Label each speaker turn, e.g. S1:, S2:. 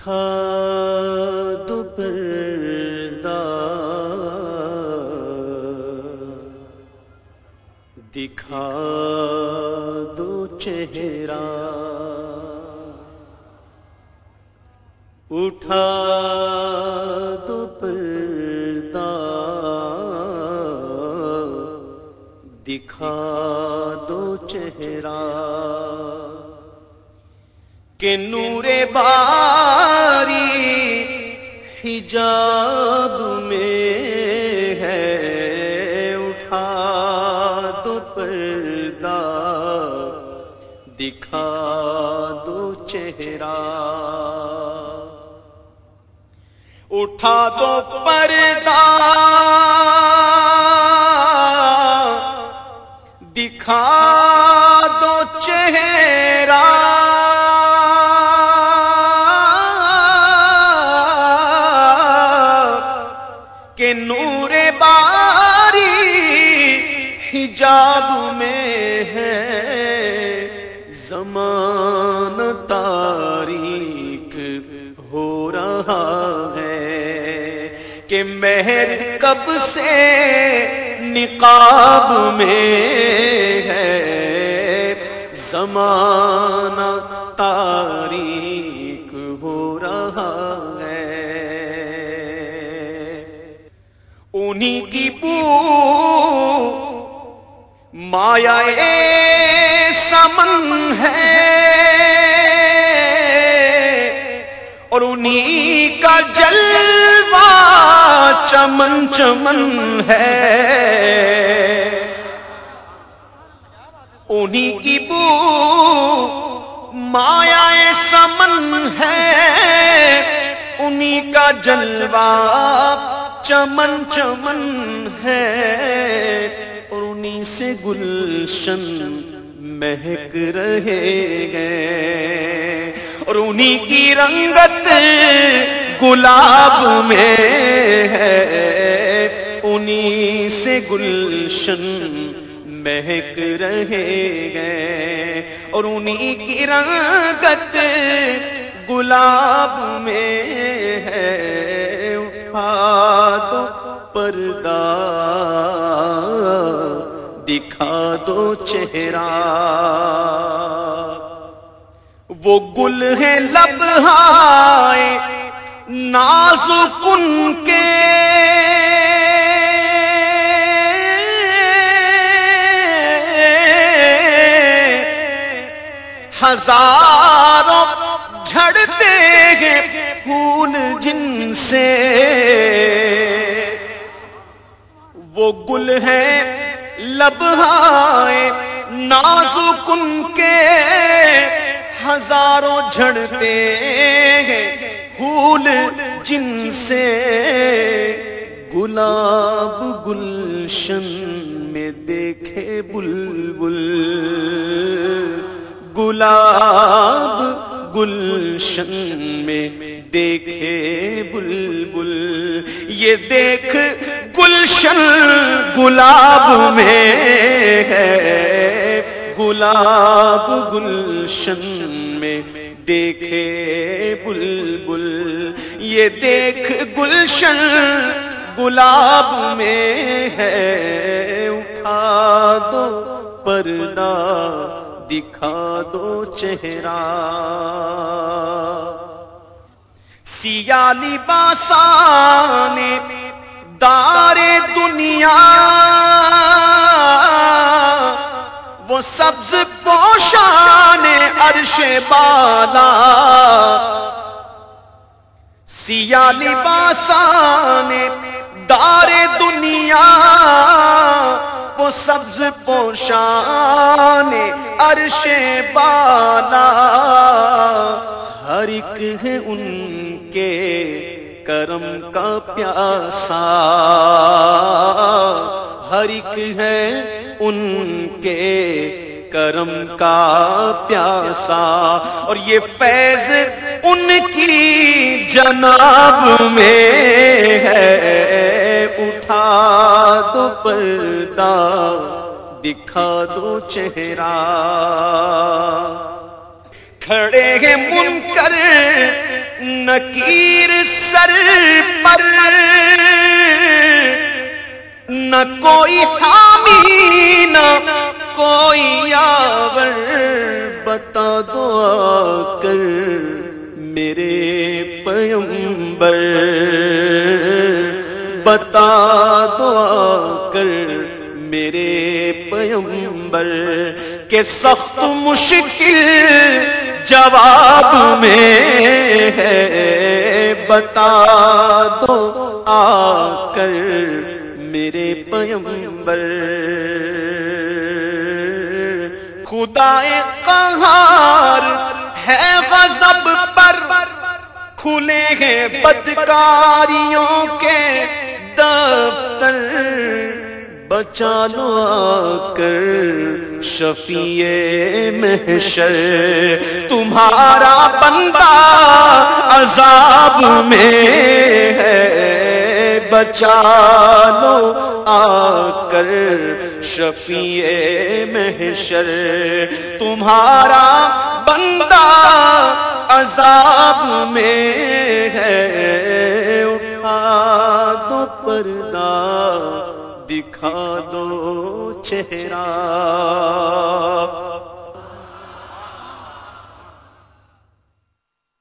S1: اٹھا دو پردہ دکھا دو چہرہ اٹھا دو پردہ دکھا دو چہرہ کہ نور باری حجاب میں ہے اٹھا دو پردہ دکھا دو چہرہ اٹھا دو پردہ دکھا دو چہرہ کہ نور باری حجاب میں ہے زمان تاریک ہو رہا ہے کہ مہر کب سے نقاب میں ہے زمانہ تاریک ہو رہا ہے انہی کی بو مایا سمن ہے اور انہی کا جلوہ چمن چمن ہے انہی کی بو مایا سمن ہے انہی کا جلوہ چمن چمن ہے اور انہی سے گلشن مہک رہے گئے اور انہی کی رنگت گلاب میں ہے انہی سے گلشن مہک رہے گئے اور انہی کی رنگت گلاب میں ہے اٹھا دو پردہ دکھا دو چہرہ وہ گل ہے لبہائے نازک ان کے ہزاروں جھڑتے ہیں پھول جن سے وہ گل ہے لبہائے نازک ان کے ہزاروں جھڑتے ہیں پھول جن سے گلاب گلشن میں دیکھے بلبل گلاب گلشن میں دیکھے بلبل یہ دیکھ گلشن گلاب میں ہے گلاب گلشن میں دیکھے بلبل یہ دیکھ گلشن گلاب میں ہے اٹھا دو پردہ دکھا دو چہرہ سیاہ لباسان دار دنیا وہ سبز پوشان عرش بالا سیاہ لباسان دار دنیا وہ سبز پوشان عرش بالا ہر ایک ہے ان کے کرم کا پیاسا ہر ایک ہے ان کے کرم کا پیاسا اور یہ فیض ان کی جناب میں ہے اٹھا دو پردہ دکھا دو چہرہ کھڑے ہیں منکر نکیر سر پر نہ کوئی حامی نہ کوئی یاور، بتا دو آ کر میرے پیغمبر، بتا دو آ کر میرے پیغمبر کہ سخت مشکل جواب میں ہے، بتا دو آ کر میرے پیغمبر۔ خدائے قہار ہے غضب پر، کھلے ہیں بدکاریوں کے دفتر، بچا لو آ کر شفیع محشر، تمہارا بندہ عذاب میں ہے، بچا لو آ کر شفیع محشر، تمہارا بندہ عذاب میں ہے، اٹھا دو پردہ دکھا دو چہرہ۔